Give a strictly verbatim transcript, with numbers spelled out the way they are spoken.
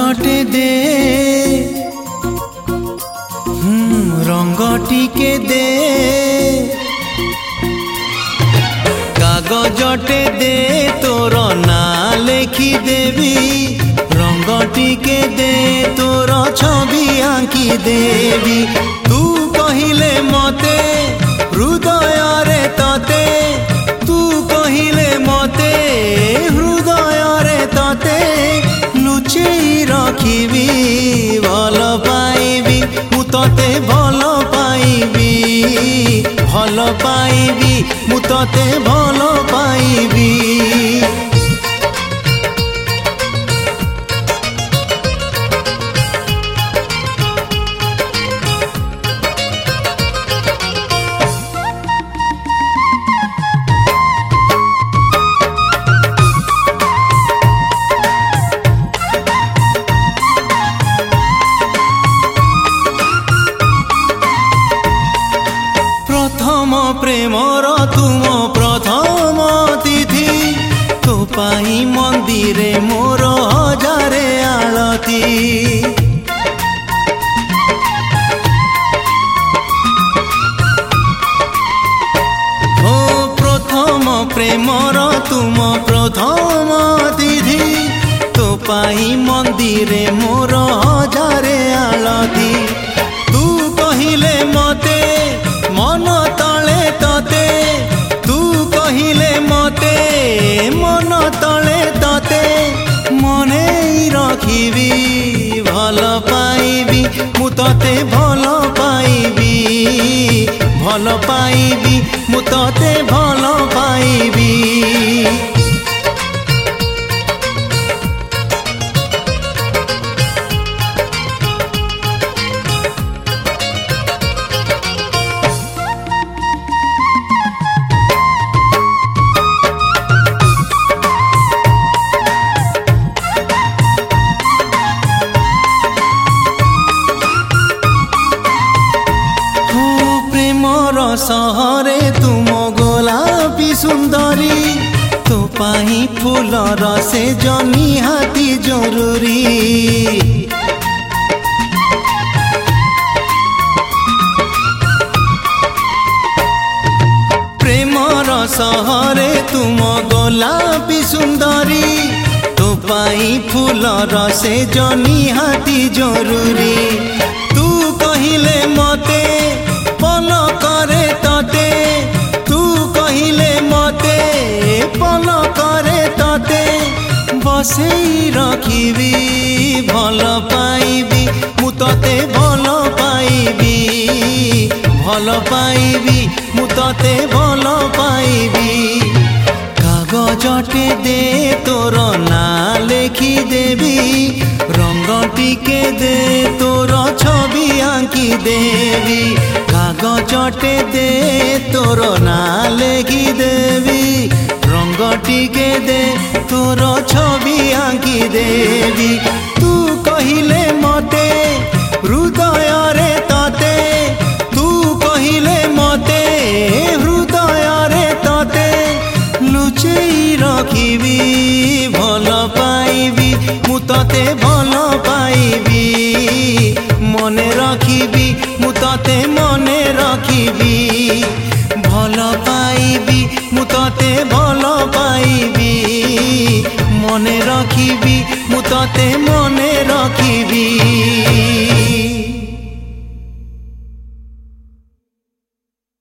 जटे दे हम्म रंग टिके दे कागजटे दे तोर ना लेखी देवी रंग टिके दे तोर छवि आंकी देवी तू कहिले मते हृदय रे तते तू कहिले मते हृदय रे तते लुचेई रखिबी भल पाइबी मु तते भल पाइबी भल पाइबी मु तते भल पाइबी। प्रथम प्रेमर तुम प्रथम तिथि तो पाई मंदिरे मोर हजारे आलती हो प्रथम प्रेमर तुम प्रथम तिथि तो पाई मंदिरे मोर हजारे आलती तू कहिले मते मन तले तते तू कहिले मते मन तले तते मने रखिबी भल पाइबी मु तते भल पाइबी भल पाइबी मु तते भल पाइबी। सहरे तुम गोलापी सुंदरी तो पाई फूलर से जमी हाथी जरूरी प्रेमर सहरे तुम गोलापी सुंदरी तो पाई फूलर से जमी हाथी जरूरी तू कहिले मते पल करे तते तू कहिले मते पल करे तते बसेई रखिबी भल पाइबी मु तते भल पाइबी भल पाइबी मु तते भल पाइबी। कागजटे दे तोर ना लेखी देवी रंग टिके दे तोर छवि आंकी देवी कागजटे दे तोर ना लेखी देवी रंग टिके दे तोर छवि आंकी देवी तू कहिले मते हृदय रे तते तू कहिले मते हृदय रे तते लुचेई रखिबी भल पाइबी मु तते भल पाइबी मने रखिबी मु तते मने रखिबी भल पाइबी मु तते भल पाइबी मने रखिबी मु तते मने रखिबी।